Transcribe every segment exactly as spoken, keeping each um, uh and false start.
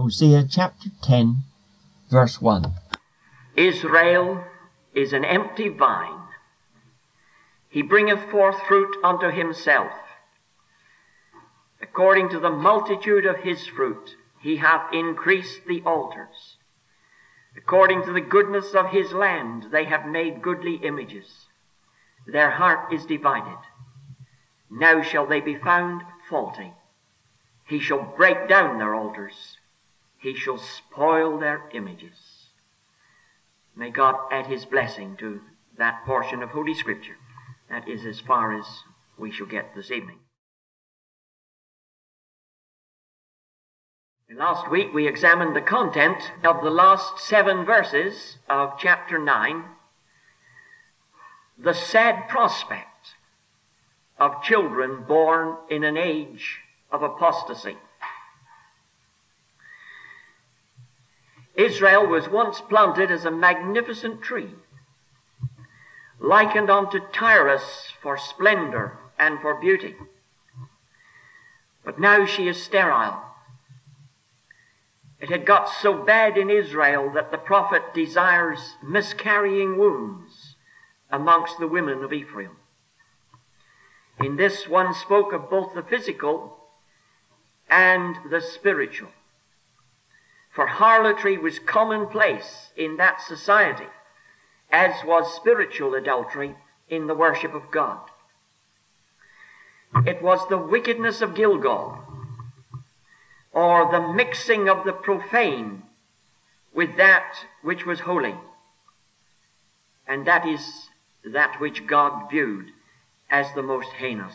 Hosea chapter ten, verse one. Israel is an empty vine. He bringeth forth fruit unto himself. According to the multitude of his fruit, he hath increased the altars. According to the goodness of his land, they have made goodly images. Their heart is divided. Now shall they be found faulty. He shall break down their altars. He shall spoil their images. May God add his blessing to that portion of Holy Scripture. That is as far as we shall get this evening. Last week we examined the content of the last seven verses of chapter nine, the sad prospect of children born in an age of apostasy. Israel was once planted as a magnificent tree, likened unto Tyrus for splendor and for beauty. But now she is sterile. It had got so bad in Israel that the prophet desires miscarrying wombs amongst the women of Ephraim. In this one spoke of both the physical and the spiritual. For harlotry was commonplace in that society, as was spiritual adultery in the worship of God. It was the wickedness of Gilgal, or the mixing of the profane with that which was holy. And that is that which God viewed as the most heinous.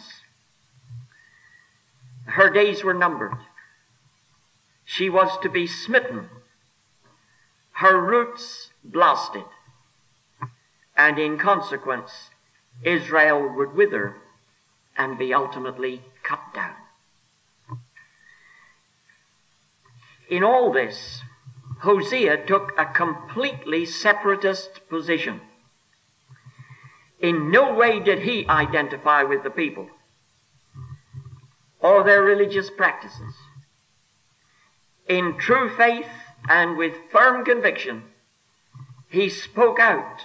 Her days were numbered. She was to be smitten, her roots blasted, and in consequence Israel would wither and be ultimately cut down. In all this, Hosea took a completely separatist position. In no way did he identify with the people or their religious practices. In true faith and with firm conviction, he spoke out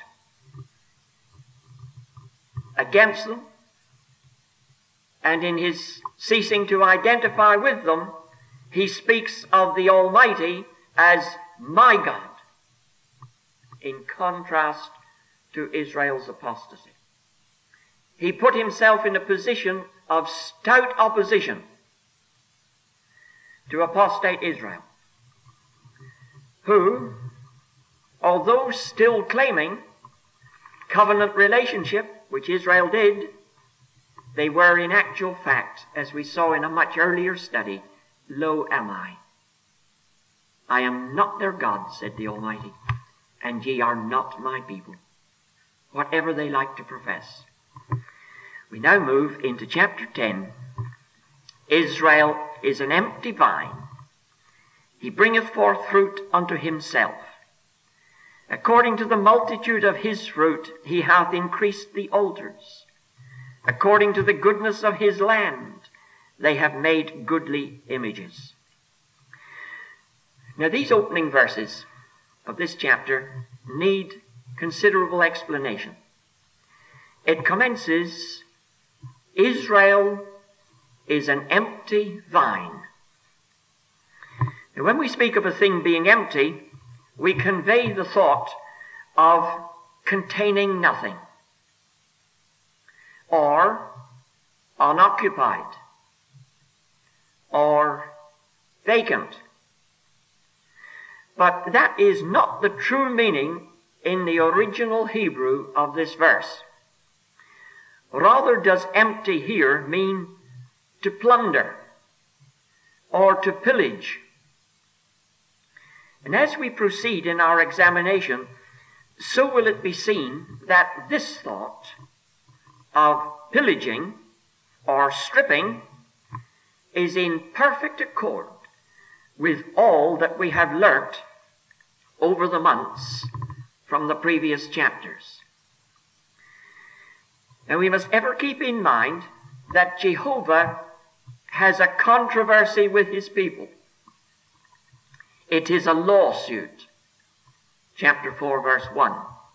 against them, and in his ceasing to identify with them, he speaks of the Almighty as my God, in contrast to Israel's apostasy. He put himself in a position of stout opposition to apostate Israel, who, although still claiming covenant relationship, which Israel did, they were in actual fact, as we saw in a much earlier study, lo am I. I am not their God, said the Almighty, and ye are not my people, whatever they like to profess. We now move into chapter ten. Israel is an empty vine. He bringeth forth fruit unto himself. According to the multitude of his fruit, he hath increased the altars. According to the goodness of his land, they have made goodly images. Now, these opening verses of this chapter need considerable explanation. It commences, Israel is an empty vine. Now, when we speak of a thing being empty, we convey the thought of containing nothing, or unoccupied, or vacant. But that is not the true meaning in the original Hebrew of this verse. Rather does empty here mean to plunder or to pillage. And as we proceed in our examination, so will it be seen that this thought of pillaging or stripping is in perfect accord with all that we have learnt over the months from the previous chapters. Now, we must ever keep in mind that Jehovah has a controversy with his people. It is a lawsuit. Chapter four, verse one.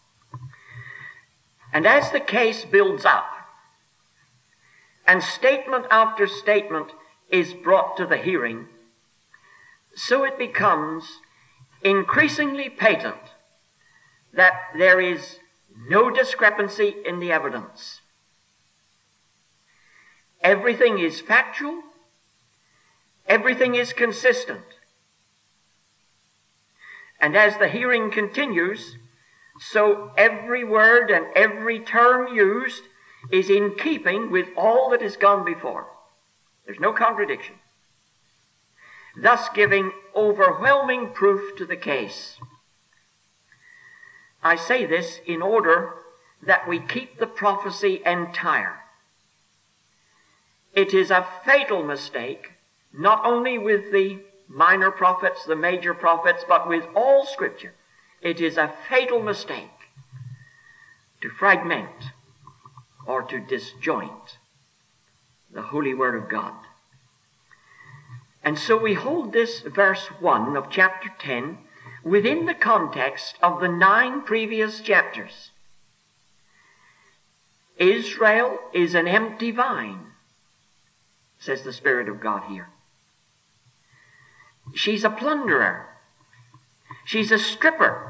And as the case builds up, and statement after statement is brought to the hearing, so it becomes increasingly patent that there is no discrepancy in the evidence. Everything is factual. Everything is consistent. And as the hearing continues, so every word and every term used is in keeping with all that has gone before. There's no contradiction, thus giving overwhelming proof to the case. I say this in order that we keep the prophecy entire. It is a fatal mistake, not only with the minor prophets, the major prophets, but with all Scripture. It is a fatal mistake to fragment or to disjoint the holy Word of God. And so we hold this verse one of chapter ten within the context of the nine previous chapters. Israel is an empty vine, says the Spirit of God here. She's a plunderer. She's a stripper.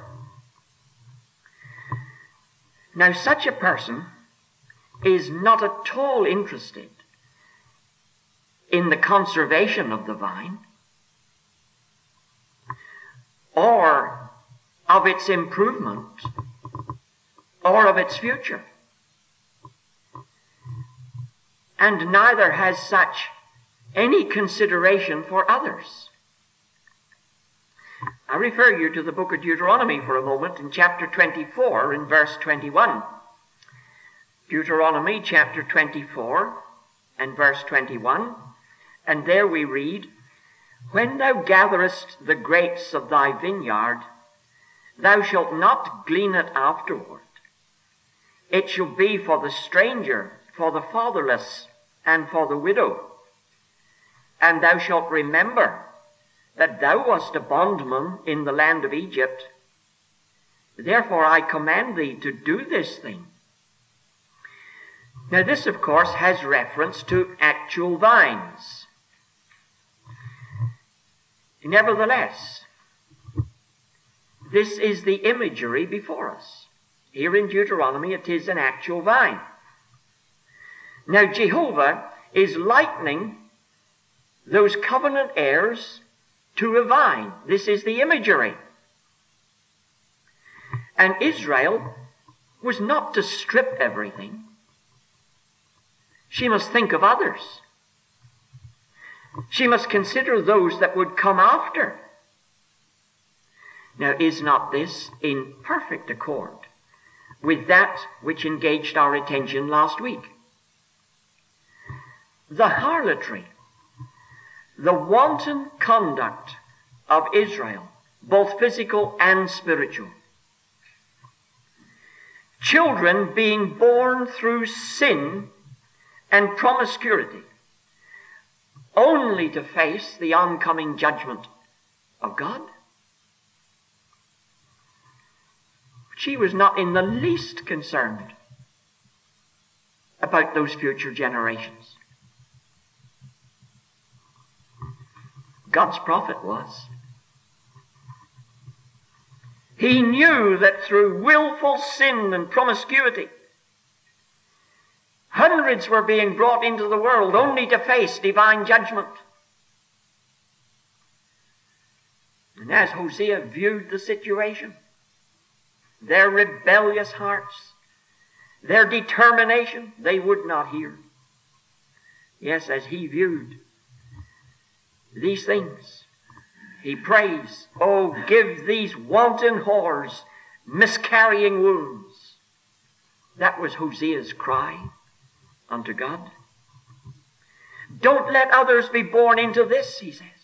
Now, such a person is not at all interested in the conservation of the vine or of its improvement or of its future. And neither has such any consideration for others. I refer you to the book of Deuteronomy for a moment in chapter twenty-four in verse twenty-one. Deuteronomy chapter twenty-four and verse twenty-one. And there we read, "When thou gatherest the grapes of thy vineyard, thou shalt not glean it afterward. It shall be for the stranger, for the fatherless, and for the widow. And thou shalt remember that thou wast a bondman in the land of Egypt. Therefore I command thee to do this thing." Now this, of course, has reference to actual vines. Nevertheless, this is the imagery before us. Here in Deuteronomy it is an actual vine. Now Jehovah is likening those covenant heirs to a vine. This is the imagery. And Israel was not to strip everything. She must think of others. She must consider those that would come after. Now, is not this in perfect accord with that which engaged our attention last week? The harlotry, the wanton conduct of Israel, both physical and spiritual. Children being born through sin and promiscuity, only to face the oncoming judgment of God. She was not in the least concerned about those future generations. God's prophet was. He knew that through willful sin and promiscuity, hundreds were being brought into the world only to face divine judgment. And as Hosea viewed the situation, their rebellious hearts, their determination, they would not hear. Yes, as he viewed these things, he prays, "Oh, give these wanton whores miscarrying wombs." That was Hosea's cry unto God. Don't let others be born into this, he says.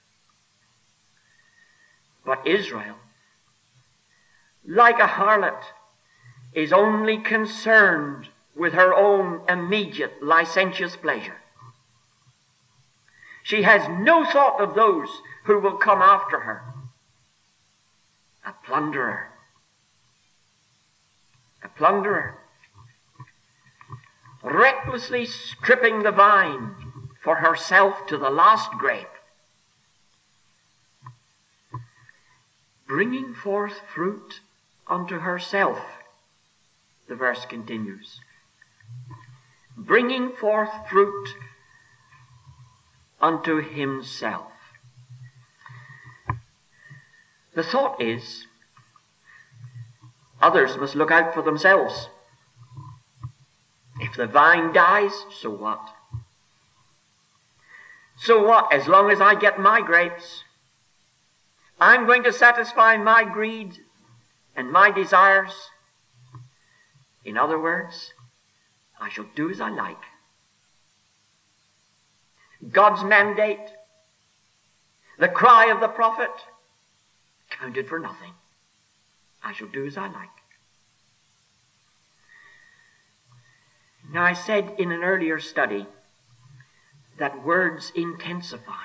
But Israel, like a harlot, is only concerned with her own immediate licentious pleasure. She has no thought of those who will come after her. a plunderer. A plunderer. Recklessly stripping the vine for herself to the last grape. Bringing forth fruit unto herself, the verse continues. Bringing forth fruit unto himself. The thought is, others must look out for themselves. If the vine dies, so what? So what, as long as I get my grapes? I'm going to satisfy my greed and my desires. In other words, I shall do as I like. God's mandate, the cry of the prophet, counted for nothing. I shall do as I like. Now, I said in an earlier study that words intensify.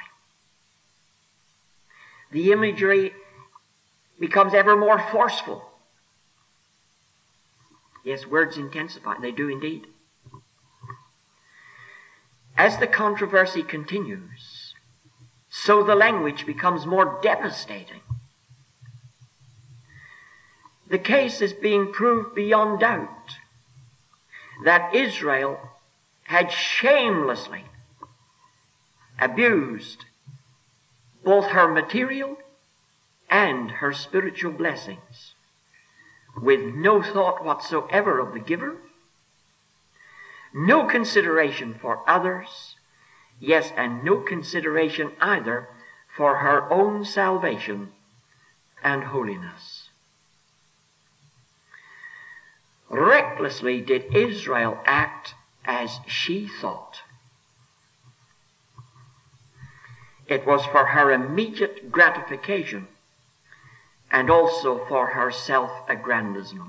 The imagery becomes ever more forceful. Yes, words intensify. They do indeed. As the controversy continues, so the language becomes more devastating. The case is being proved beyond doubt that Israel had shamelessly abused both her material and her spiritual blessings, with no thought whatsoever of the giver, no consideration for others, yes, and no consideration either for her own salvation and holiness. Recklessly did Israel act as she thought. It was for her immediate gratification and also for her self-aggrandizement.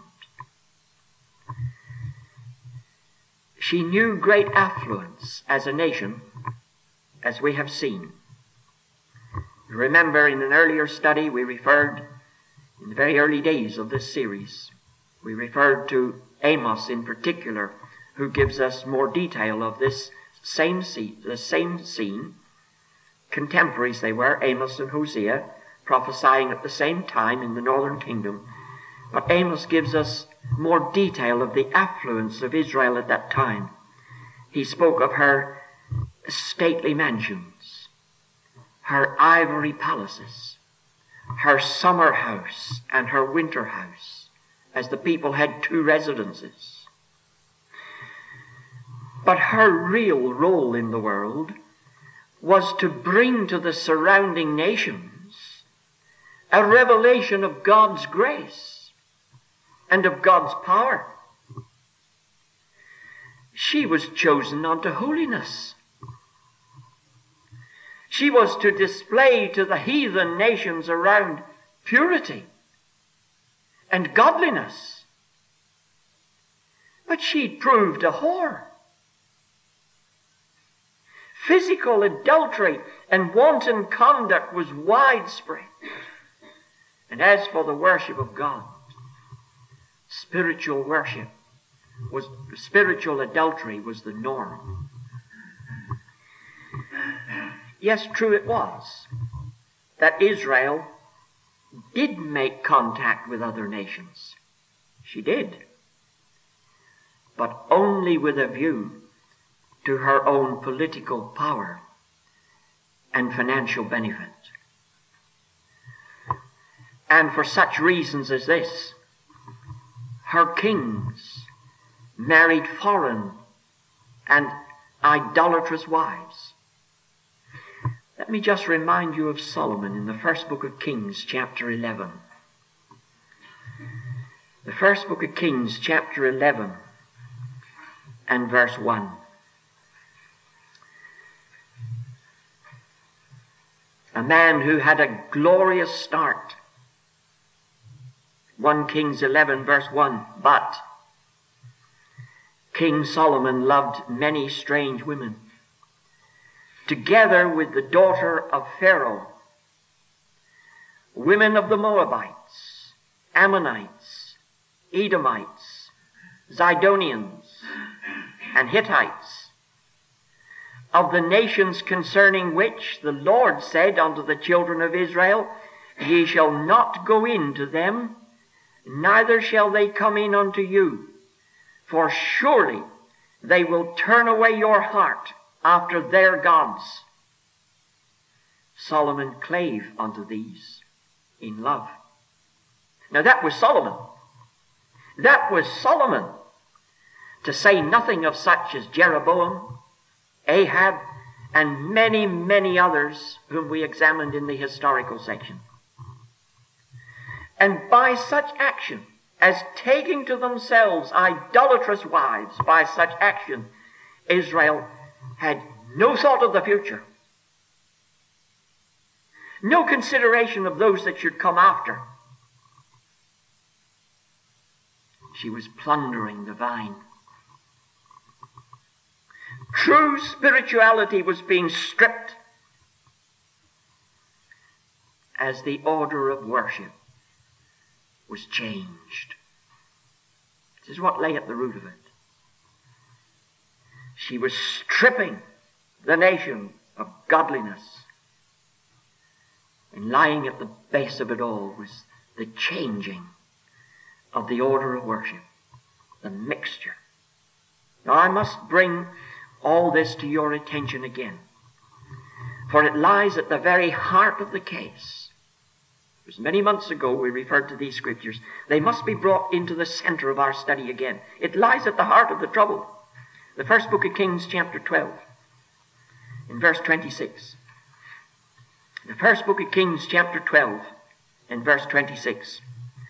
She knew great affluence as a nation, as we have seen. Remember, in an earlier study, we referred, in the very early days of this series, we referred to Amos in particular, who gives us more detail of this same scene, the same scene. Contemporaries they were, Amos and Hosea, prophesying at the same time in the northern kingdom. But Amos gives us more detail of the affluence of Israel at that time. He spoke of her stately mansions, her ivory palaces, her summer house and her winter house, as the people had two residences. But her real role in the world was to bring to the surrounding nations a revelation of God's grace and of God's power. She was chosen unto holiness. She was to display to the heathen nations around purity and godliness. But she'd proved a whore. Physical adultery and wanton conduct was widespread. And as for the worship of God, spiritual worship was, spiritual adultery was the norm. Yes, true it was that Israel did make contact with other nations. She did. But only with a view to her own political power and financial benefit. And for such reasons as this, her kings married foreign and idolatrous wives. Let me just remind you of Solomon in the first book of Kings, chapter eleven. The first book of Kings, chapter eleven, and verse one. A man who had a glorious start. First Kings eleven, verse one. But King Solomon loved many strange women, together with the daughter of Pharaoh, women of the Moabites, Ammonites, Edomites, Zidonians, and Hittites, of the nations concerning which the Lord said unto the children of Israel, Ye shall not go in to them, neither shall they come in unto you, for surely they will turn away your heart after their gods. Solomon clave unto these in love. Now that was Solomon. That was Solomon. To say nothing of such as Jeroboam, Ahab, and many, many others whom we examined in the historical section. And by such action, as taking to themselves idolatrous wives, by such action, Israel had no thought of the future, no consideration of those that should come after. She was plundering the vine. True spirituality was being stripped as the order of worship was changed. This is what lay at the root of it. She was stripping the nation of godliness. And lying at the base of it all was the changing of the order of worship, the mixture. Now I must bring all this to your attention again, for it lies at the very heart of the case. It was many months ago we referred to these scriptures. They must be brought into the center of our study again. It lies at the heart of the trouble. The first book of Kings, chapter twelve, in verse twenty-six. The first book of Kings, chapter twelve, in verse twenty-six.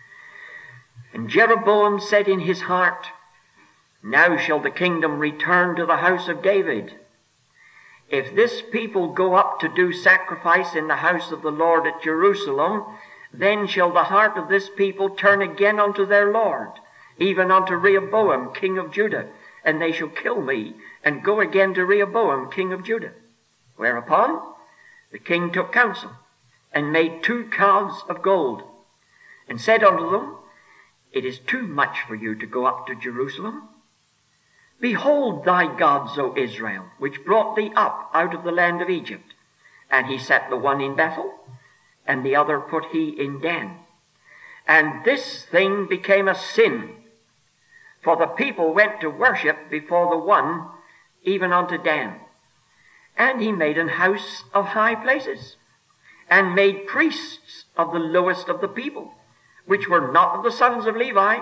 And Jeroboam said in his heart, Now shall the kingdom return to the house of David. If this people go up to do sacrifice in the house of the Lord at Jerusalem, then shall the heart of this people turn again unto their Lord, even unto Rehoboam, king of Judah, and they shall kill me, and go again to Rehoboam, king of Judah. Whereupon the king took counsel, and made two calves of gold, and said unto them, It is too much for you to go up to Jerusalem. Behold thy gods, O Israel, which brought thee up out of the land of Egypt. And he set the one in Bethel, and the other put he in Dan. And this thing became a sin, for the people went to worship before the one, even unto Dan. And he made an house of high places, and made priests of the lowest of the people, which were not of the sons of Levi.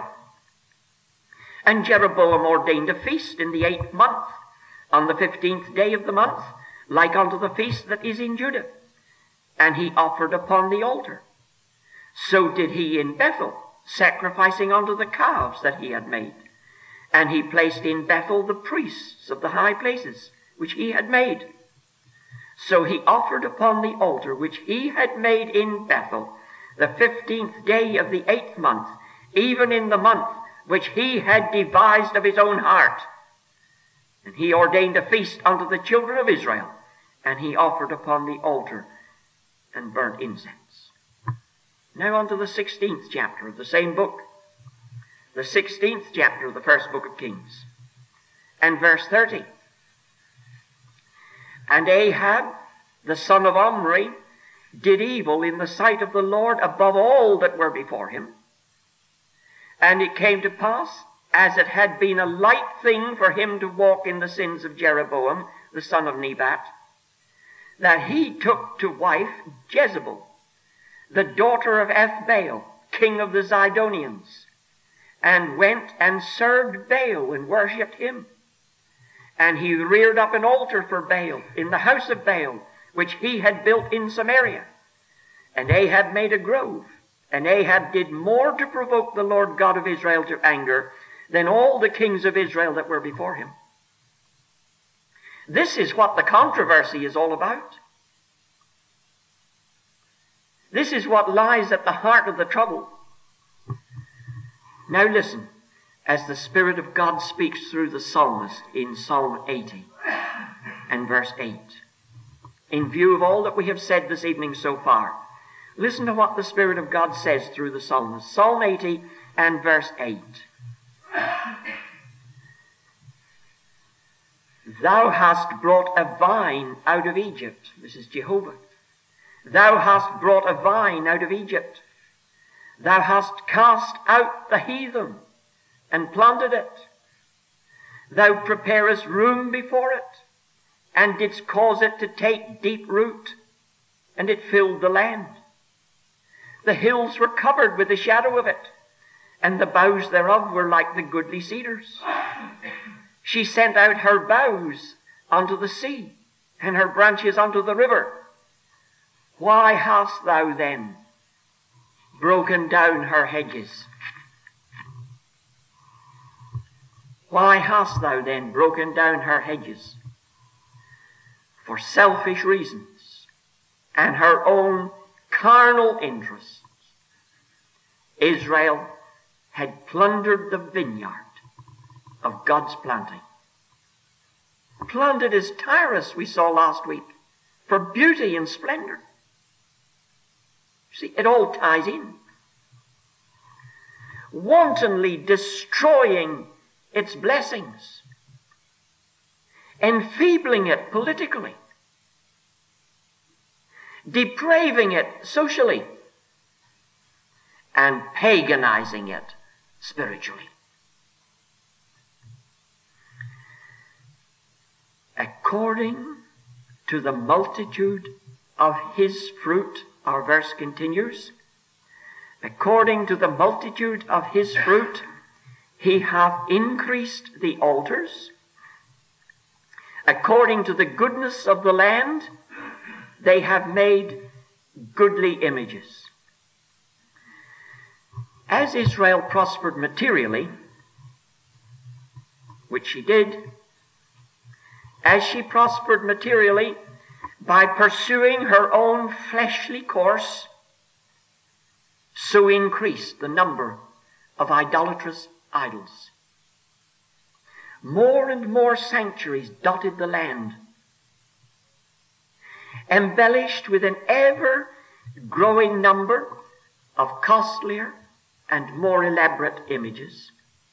And Jeroboam ordained a feast in the eighth month, on the fifteenth day of the month, like unto the feast that is in Judah. And he offered upon the altar. So did he in Bethel, sacrificing unto the calves that he had made. And he placed in Bethel the priests of the high places, which he had made. So he offered upon the altar which he had made in Bethel, the fifteenth day of the eighth month, even in the month which he had devised of his own heart. And he ordained a feast unto the children of Israel, and he offered upon the altar and burnt incense. Now unto the sixteenth chapter of the same book, the sixteenth chapter of the first book of Kings, and verse thirty. And Ahab, the son of Omri, did evil in the sight of the Lord above all that were before him. And it came to pass, as it had been a light thing for him to walk in the sins of Jeroboam, the son of Nebat, that he took to wife Jezebel, the daughter of Ethbaal, king of the Zidonians, and went and served Baal and worshipped him. And he reared up an altar for Baal in the house of Baal, which he had built in Samaria. And Ahab made a grove. And Ahab did more to provoke the Lord God of Israel to anger than all the kings of Israel that were before him. This is what the controversy is all about. This is what lies at the heart of the trouble. Now listen, as the Spirit of God speaks through the psalmist in Psalm eighty and verse eight. In view of all that we have said this evening so far, Listen to what the Spirit of God says through the psalmist. Psalm eighty and verse eight. Thou hast brought a vine out of Egypt. This is Jehovah. Thou hast brought a vine out of Egypt. Thou hast cast out the heathen and planted it. Thou preparest room before it, and didst cause it to take deep root, and it filled the land. The hills were covered with the shadow of it, and the boughs thereof were like the goodly cedars. She sent out her boughs unto the sea, and her branches unto the river. Why hast thou then broken down her hedges? Why hast thou then broken down her hedges? For selfish reasons and her own carnal interests, Israel had plundered the vineyard of God's planting. Planted as Tyrus, we saw last week, for beauty and splendor. See, it all ties in. Wantonly destroying its blessings, enfeebling it politically, depraving it socially, and paganizing it spiritually. According to the multitude of his fruit, our verse continues, according to the multitude of his fruit, he hath increased the altars. According to the goodness of the land, they have made goodly images. As Israel prospered materially, which she did, as she prospered materially by pursuing her own fleshly course, so increased the number of idolatrous idols. More and more sanctuaries dotted the land, embellished with an ever-growing number of costlier and more elaborate images.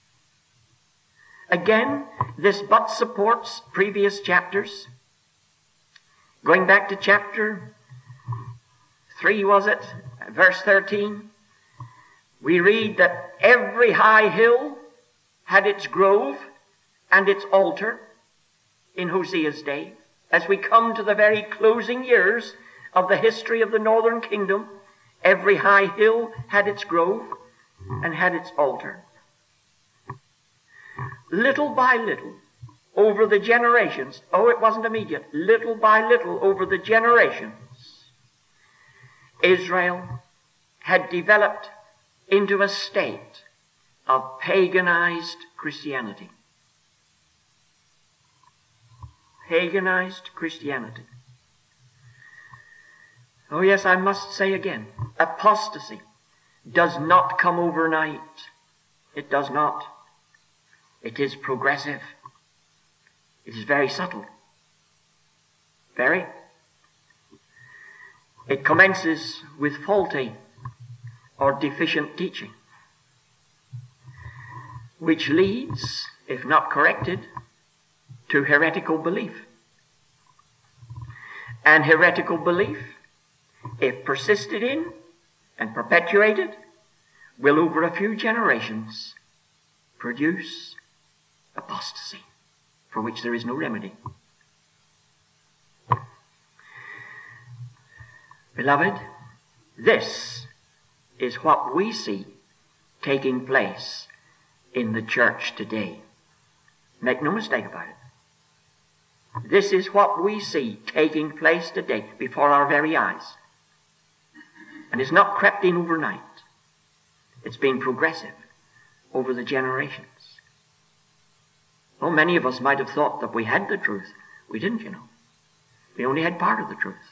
Again, this but supports previous chapters. Going back to chapter three, was it? Verse thirteen. We read that every high hill had its grove and its altar in Hosea's day. As we come to the very closing years of the history of the northern kingdom, every high hill had its grove and had its altar. Little by little, over the generations, oh, it wasn't immediate, little by little over the generations, Israel had developed into a state of paganized Christianity. Paganized Christianity. Oh yes, I must say again, apostasy does not come overnight. It does not. It is progressive. It is very subtle. Very. It commences with faulty or deficient teaching, which leads, if not corrected, to heretical belief. And heretical belief, if persisted in and perpetuated, will over a few generations produce apostasy, for which there is no remedy. Beloved, this is what we see taking place in the church today. Make no mistake about it. This is what we see taking place today before our very eyes. And it's not crept in overnight. It's been progressive over the generations. Well, many of us might have thought that we had the truth. We didn't, you know. We only had part of the truth.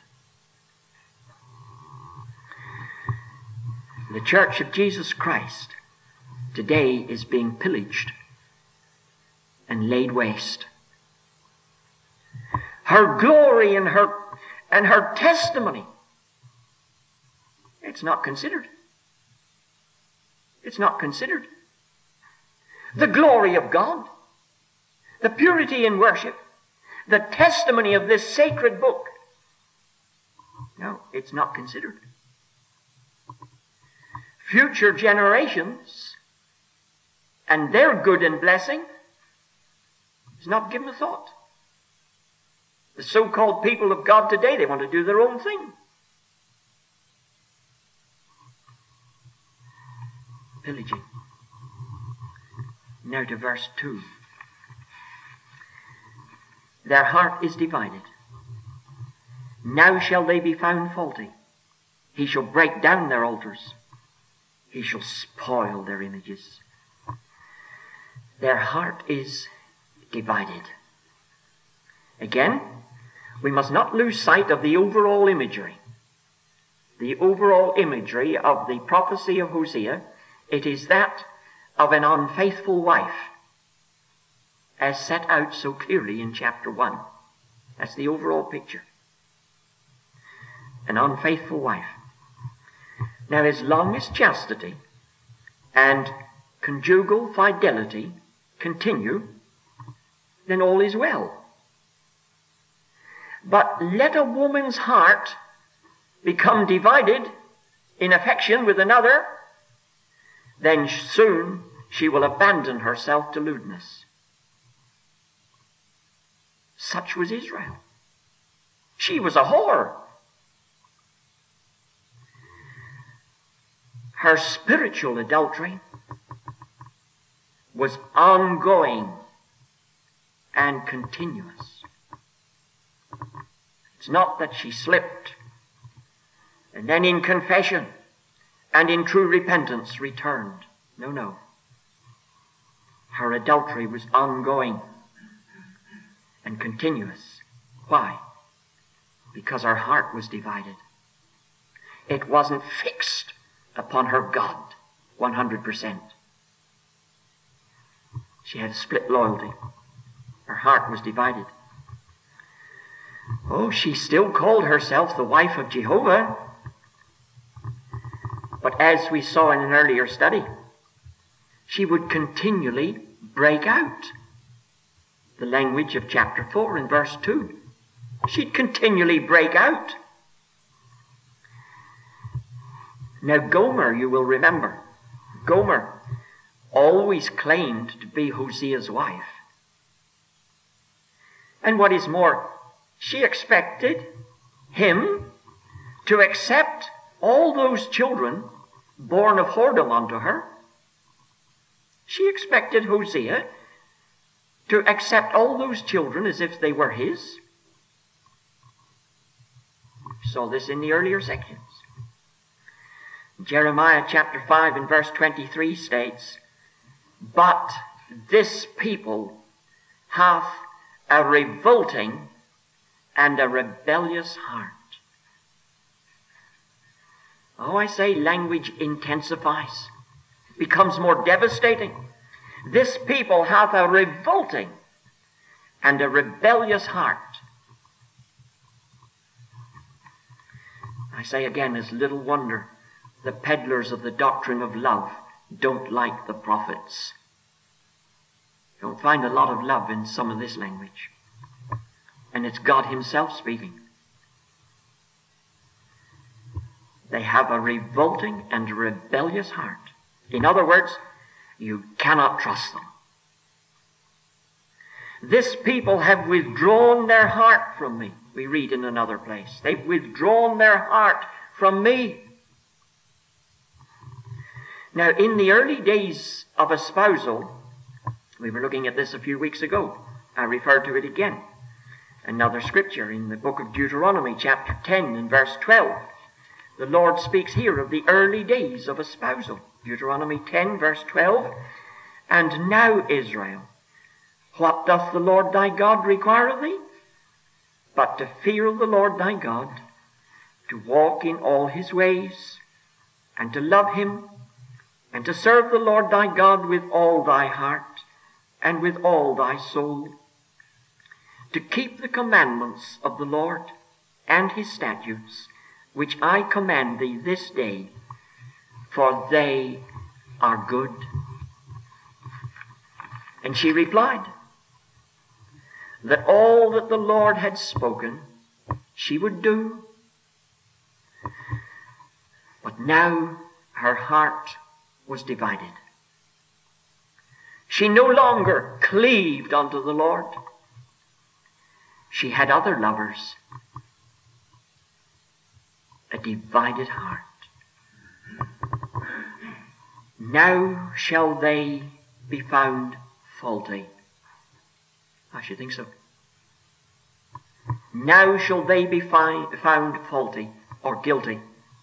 The Church of Jesus Christ today is being pillaged and laid waste. Her glory and her and her testimony It's not considered. It's not considered. The glory of God, the purity in worship, the testimony of this sacred book. No, it's not considered. Future generations and their good and blessing is not given a thought. The so-called people of God today, they want to do their own thing. Pillaging. Now to verse two. Their heart is divided. Now shall they be found faulty. He shall break down their altars. He shall spoil their images. Their heart is divided. Again, we must not lose sight of the overall imagery. The overall imagery of the prophecy of Hosea, it is that of an unfaithful wife, as set out so clearly in chapter one. That's the overall picture. An unfaithful wife. Now, as long as chastity and conjugal fidelity continue, then all is well. But let a woman's heart become divided in affection with another, then soon she will abandon herself to lewdness. Such was Israel. She was a whore. Her spiritual adultery was ongoing and continuous. It's not that she slipped and then in confession and in true repentance returned. No, no. Her adultery was ongoing and continuous. Why? Because her heart was divided. It wasn't fixed upon her God one hundred percent. She had a split loyalty. Her heart was divided. Oh, she still called herself the wife of Jehovah. But as we saw in an earlier study, she would continually break out. The language of chapter four and verse two. She'd continually break out. Now Gomer, you will remember, Gomer always claimed to be Hosea's wife. And what is more, she expected him to accept all those children born of whoredom unto her. She expected Hosea to accept all those children as if they were his. We saw this in the earlier sections. Jeremiah chapter five and verse twenty-three states, "But this people hath a revolting and a rebellious heart." Oh, I say language intensifies, becomes more devastating. This people hath a revolting and a rebellious heart. I say again, it's little wonder the peddlers of the doctrine of love don't like the prophets. You don't find a lot of love in some of this language. And it's God himself speaking. They have a revolting and rebellious heart. In other words, you cannot trust them. This people have withdrawn their heart from me. We read in another place. They've withdrawn their heart from me. Now, in the early days of espousal, we were looking at this a few weeks ago. I refer to it again. Another scripture in the book of Deuteronomy, chapter ten and verse twelve. The Lord speaks here of the early days of espousal. Deuteronomy ten, verse twelve. "And now, Israel, what doth the Lord thy God require of thee? But to fear the Lord thy God, to walk in all his ways, and to love him, and to serve the Lord thy God with all thy heart, and with all thy soul, to keep the commandments of the Lord, and his statutes, which I command thee this day, for they are good. And she replied that all that the Lord had spoken she would do. But now her heart was divided. She no longer cleaved unto the Lord. She had other lovers. A divided heart. Now shall they be found faulty. I should think so. Now shall they be fi- found faulty or guilty.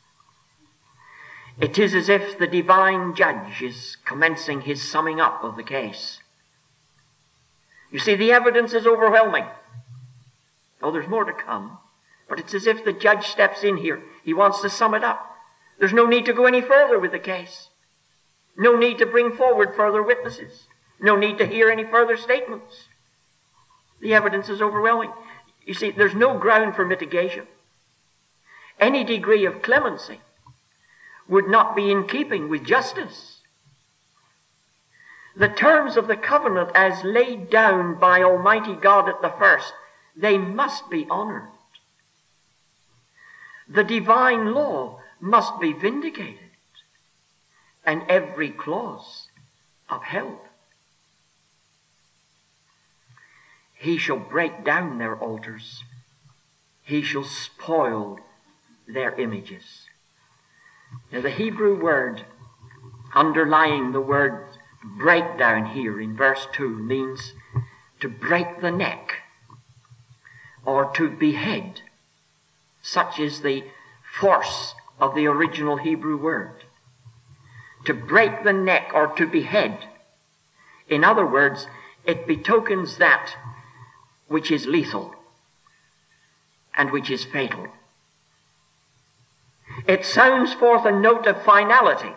It is as if the divine judge is commencing his summing up of the case. You see, the evidence is overwhelming. Oh, there's more to come. But it's as if the judge steps in here. He wants to sum it up. There's no need to go any further with the case. No need to bring forward further witnesses. No need to hear any further statements. The evidence is overwhelming. You see, there's no ground for mitigation. Any degree of clemency would not be in keeping with justice. The terms of the covenant as laid down by Almighty God at the first, they must be honored. The divine law must be vindicated and every clause upheld. He shall break down their altars. He shall spoil their images. Now the Hebrew word underlying the word breakdown here in verse two means to break the neck or to behead. Such is the force of the original Hebrew word. To break the neck or to behead. In other words, it betokens that which is lethal and which is fatal. It sounds forth a note of finality.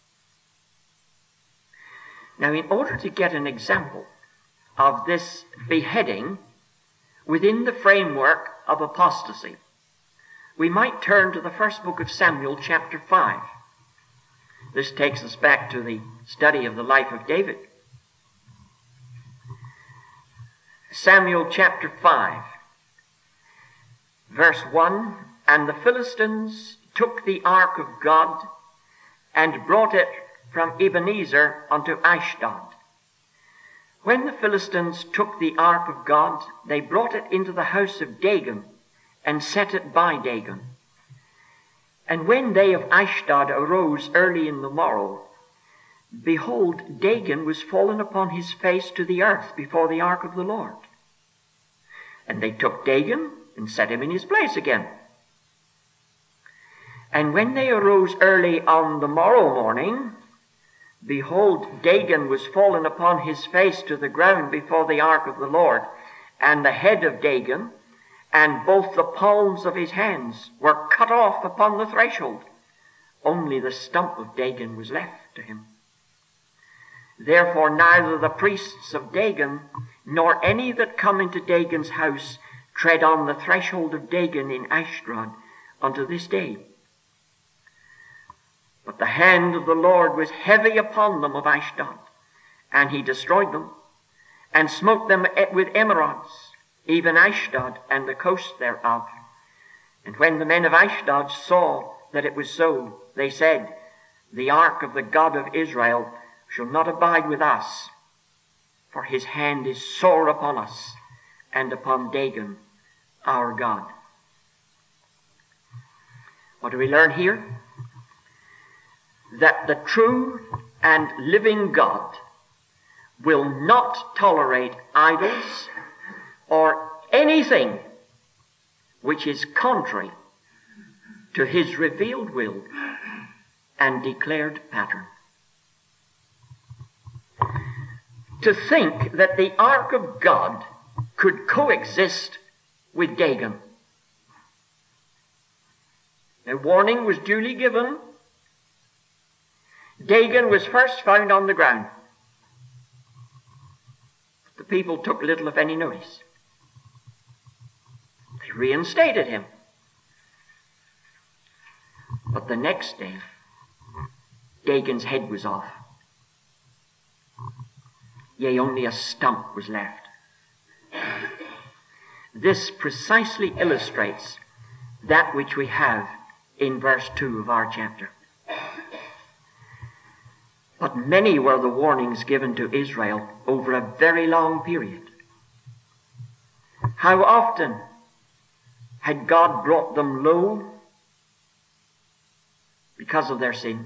Now, in order to get an example of this beheading within the framework of apostasy, we might turn to the first book of Samuel, chapter five. This takes us back to the study of the life of David. Samuel chapter five, verse one, and the Philistines took the ark of God and brought it from Ebenezer unto Ashdod. When the Philistines took the ark of God, they brought it into the house of Dagon and set it by Dagon. And when they of Ashdod arose early in the morrow, behold, Dagon was fallen upon his face to the earth before the ark of the Lord. And they took Dagon and set him in his place again. And when they arose early on the morrow morning, behold, Dagon was fallen upon his face to the ground before the ark of the Lord, and the head of Dagon, and both the palms of his hands were cut off upon the threshold. Only the stump of Dagon was left to him. Therefore neither the priests of Dagon, nor any that come into Dagon's house, tread on the threshold of Dagon in Ashdod unto this day. But the hand of the Lord was heavy upon them of Ashdod, and he destroyed them, and smote them with emerods, even Ashdod and the coast thereof. And when the men of Ashdod saw that it was so, they said, the ark of the God of Israel shall not abide with us, for his hand is sore upon us and upon Dagon, our God. What do we learn here? That the true and living God will not tolerate idols or anything which is contrary to his revealed will and declared pattern. To think that the ark of God could coexist with Dagon. A warning was duly given. Dagon was first found on the ground. The people took little if any notice. They reinstated him. But the next day, Dagon's head was off. Yea, only a stump was left. This precisely illustrates that which we have in verse two of our chapter. But many were the warnings given to Israel over a very long period. How often had God brought them low because of their sin,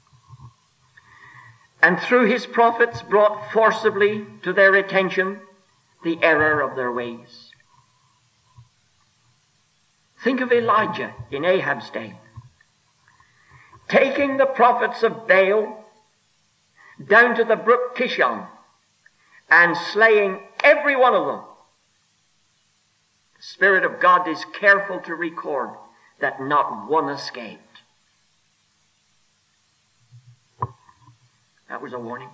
and through his prophets brought forcibly to their attention the error of their ways. Think of Elijah in Ahab's day, taking the prophets of Baal down to the brook Kishon and slaying every one of them. The Spirit of God is careful to record that not one escaped. That was a warning.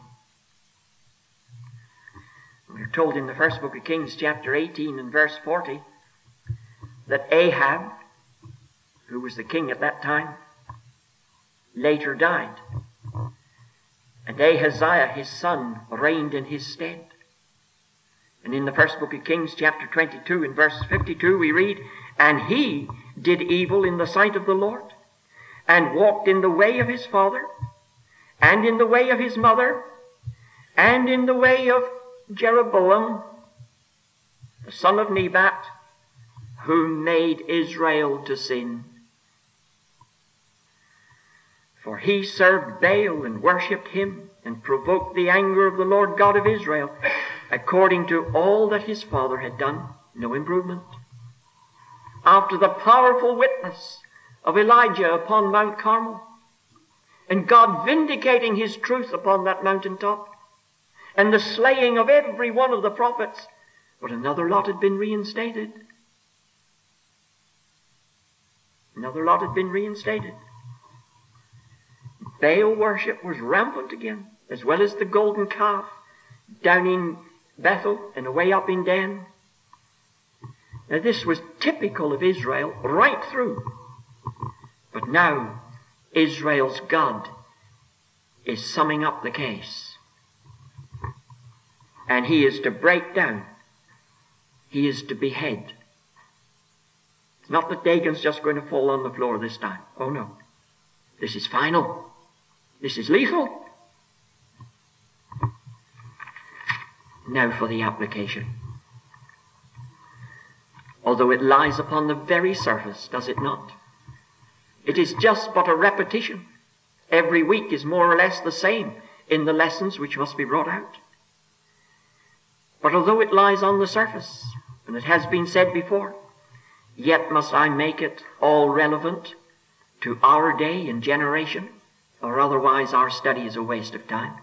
We're told in the first book of Kings, chapter eighteen and verse forty, that Ahab, who was the king at that time, later died. And Ahaziah, his son, reigned in his stead. And in the first book of Kings, chapter twenty-two, in verse fifty-two, we read, "And he did evil in the sight of the Lord, and walked in the way of his father, and in the way of his mother, and in the way of Jeroboam, the son of Nebat, who made Israel to sin. For he served Baal and worshipped him, and provoked the anger of the Lord God of Israel, according to all that his father had done." No improvement. After the powerful witness of Elijah upon Mount Carmel, and God vindicating his truth upon that mountaintop, and the slaying of every one of the prophets, but another lot had been reinstated. Another lot had been reinstated. Baal worship was rampant again, as well as the golden calf down in Bethel and away up in Dan. Now this was typical of Israel right through. But now Israel's God is summing up the case. And he is to break down. He is to behead. It's not that Dagon's just going to fall on the floor this time. Oh no. This is final. This is lethal. Now for the application. Although it lies upon the very surface, does it not? It is just but a repetition. Every week is more or less the same in the lessons which must be brought out. But although it lies on the surface, and it has been said before, yet must I make it all relevant to our day and generation, or otherwise our study is a waste of time.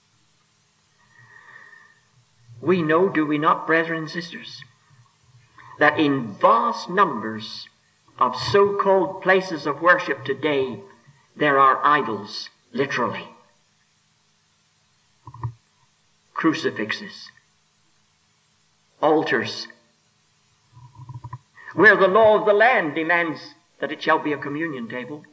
We know, do we not, brethren and sisters, that in vast numbers of so-called places of worship today, there are idols, literally. Crucifixes, altars, where the law of the land demands that it shall be a communion table.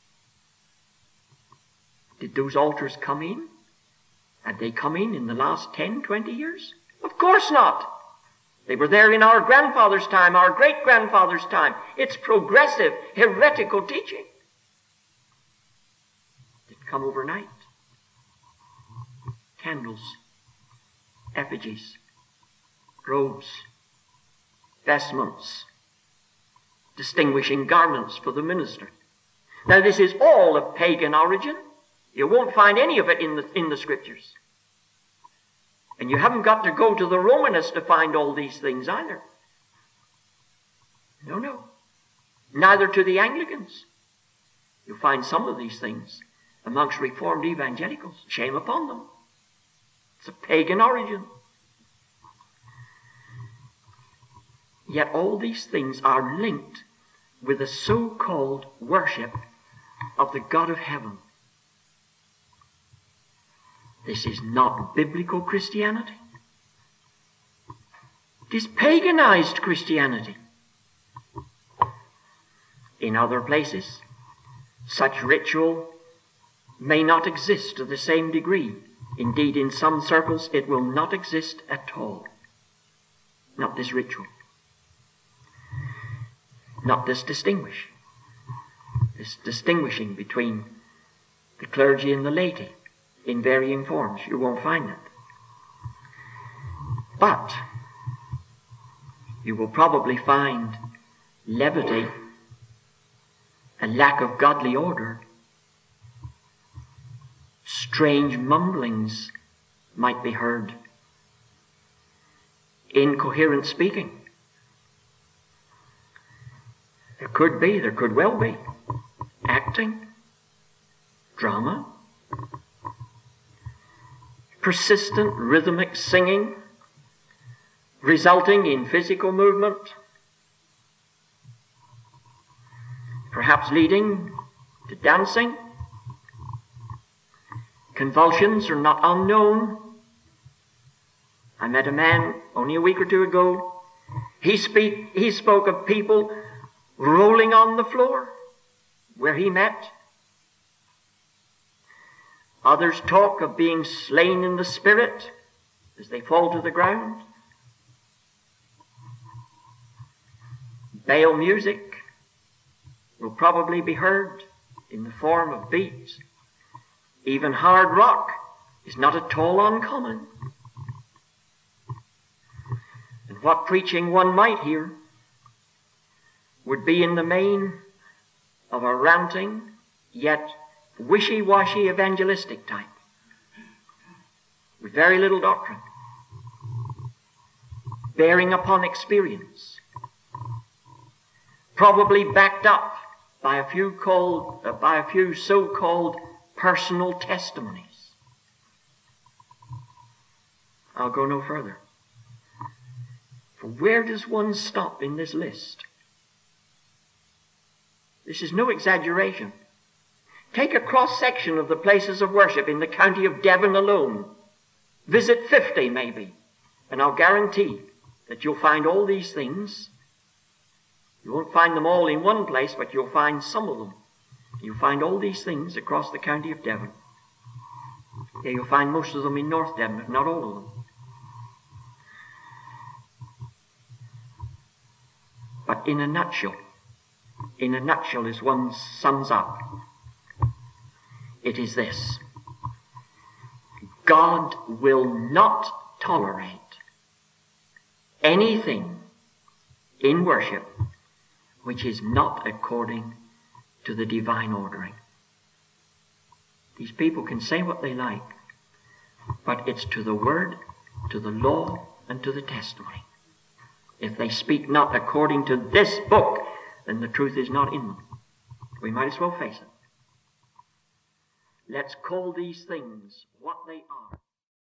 Did those altars come in? Had they come in in the last ten, twenty years? Of course not. They were there in our grandfather's time, our great-grandfather's time. It's progressive, heretical teaching. It didn't come overnight. Candles, effigies, robes, vestments, distinguishing garments for the minister. Now this is all of pagan origin. You won't find any of it in the, in the scriptures. And you haven't got to go to the Romanists to find all these things either. No, no. Neither to the Anglicans. You'll find some of these things amongst Reformed evangelicals. Shame upon them. It's a pagan origin. Yet all these things are linked with the so-called worship of the God of heaven. This is not biblical Christianity. It is paganized Christianity. In other places, Such ritual may not exist to the same degree. Indeed, in some circles it will not exist at all. Not this ritual. Not this distinguish. This distinguishing between the clergy and the laity in varying forms. You won't find it. But you will probably find levity, a lack of godly order. Strange mumblings might be heard. Incoherent speaking. There could be, there could well be. Acting. Drama. Persistent rhythmic singing, resulting in physical movement, perhaps leading to dancing. Convulsions are not unknown. I met a man only a week or two ago. He speak, he spoke of people rolling on the floor where he met. Others talk of being slain in the spirit as they fall to the ground. Baal music will probably be heard in the form of beats. Even hard rock is not at all uncommon. And what preaching one might hear would be in the main of a ranting, yet wishy-washy evangelistic type, with very little doctrine, bearing upon experience, probably backed up by a few called, uh, by a few so-called personal testimonies. I'll go no further. For where does one stop in this list? This is no exaggeration. Take a cross-section of the places of worship in the county of Devon alone. Visit fifty maybe, and I'll guarantee that you'll find all these things. You won't find them all in one place, but you'll find some of them. You'll find all these things across the county of Devon. Yeah, you'll find most of them in North Devon, but not all of them. But in a nutshell, in a nutshell as one sums up, it is this: God will not tolerate anything in worship which is not according to the divine ordering. These people can say what they like, but it's to the word, to the law, and to the testimony. If they speak not according to this book, then the truth is not in them. We might as well face it. Let's call these things what they are.